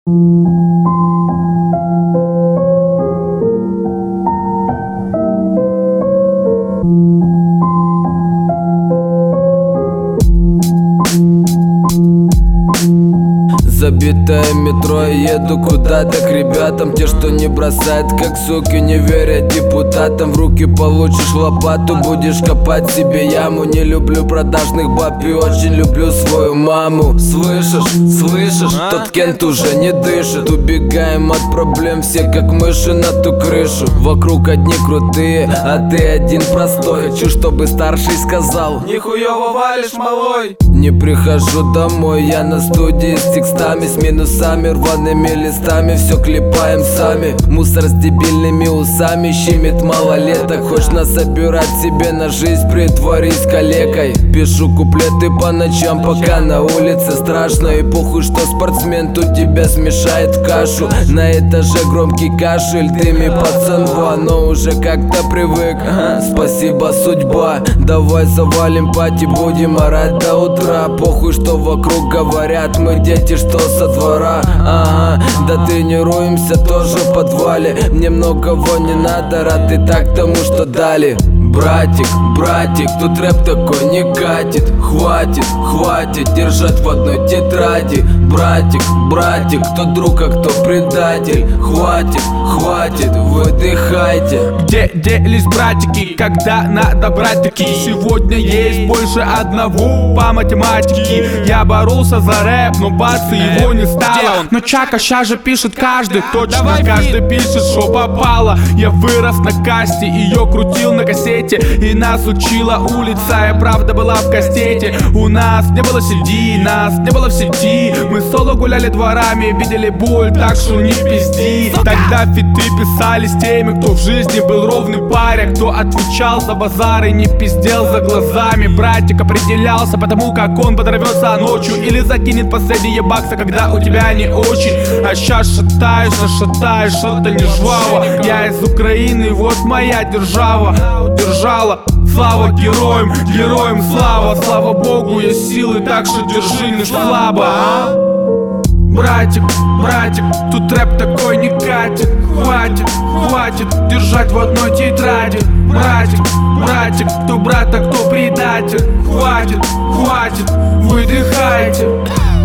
Забитое метро, я еду куда-то к ребятам. Те, что не бросают, как суки, не верят депутатам. В руки получишь лопату, будешь копать себе яму. Не люблю продажных баб и очень люблю свою маму. Слышишь, тот Кент уже не дышит. Убегаем от проблем все, как мыши на ту крышу. Вокруг одни крутые, а ты один простой. Хочу, чтобы старший сказал: нихуёво валишь, малой. Не прихожу домой, я на студии с текстами, с минусами, рваными листами. Все клепаем сами. Мусор с дебильными усами щемит малолеток. Хочешь насобирать себе на жизнь, притворись калекой. Пишу куплеты по ночам, пока на улице страшно. И похуй, что спортсмен тут тебя смешает в кашу. На этаже громкий кашель, дыми пацанва, но уже как-то привык. Спасибо, судьба. Давай завалим пати, будем орать до утра. Похуй, что вокруг говорят, мы дети, что со двора. Ага, да тренируемся тоже в подвале. Мне многого не надо, рад и так тому, что дали. Братик, тут рэп такой не катит. Хватит держать в одной тетради. Братик, кто друг, а кто предатель. Хватит, выдыхайте. Где делись братики, когда надо брать такие? Сегодня есть больше одного по математике. Я боролся за рэп, но бацы его не стало. Но Чака ща же пишет каждый, точно каждый пишет, что попало. Я вырос на касте, ее крутил на кассете. И нас учила улица, и правда была в кастете. У нас не было CD, нас не было в сети. Мы соло гуляли дворами, видели боль, так что не пизди. Тогда фиты писались теми, кто в жизни был ровный паря, кто отвечал за базар и не пиздел за глазами. Братик определялся потому, как он подорвется ночью или закинет последние баксы, когда у тебя не очень. А щас шатаешься, что-то не жваво. Я из Украины, вот моя держава. Слава героям слава Богу, есть силы, так что держи не слабо, Братик, тут рэп такой не катит. Хватит держать в одной тетради. Братик, кто брат, а кто предатель. Хватит, выдыхайте.